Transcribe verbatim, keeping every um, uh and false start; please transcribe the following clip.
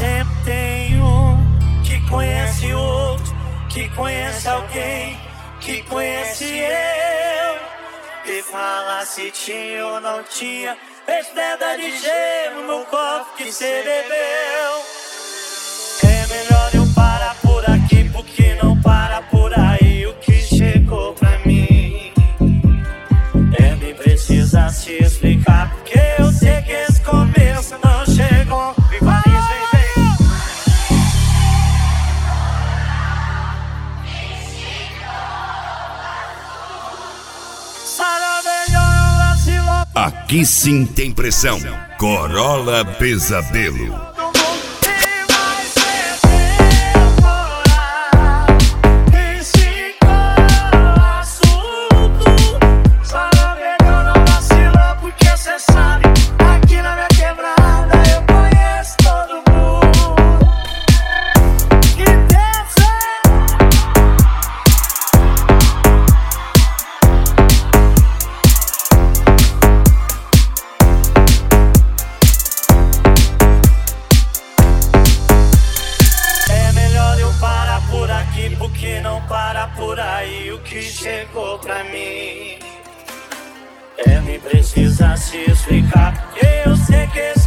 Sempre tem um que conhece o outro, que conhece alguém, que conhece eu. E fala se tinha ou não tinha pedra de gelo no copo que cê bebeu. É melhor eu parar por aqui, porque não para por aí o que chegou pra mim. É, nem precisa se explicar, porque eu sei que esse começo não chegou. Vem, vai, vem, vem. Aqui sim tem pressão. Corolla Pesadelo. Porque não para por aí o que chegou pra mim. É, nem precisa se explicar, porque eu sei que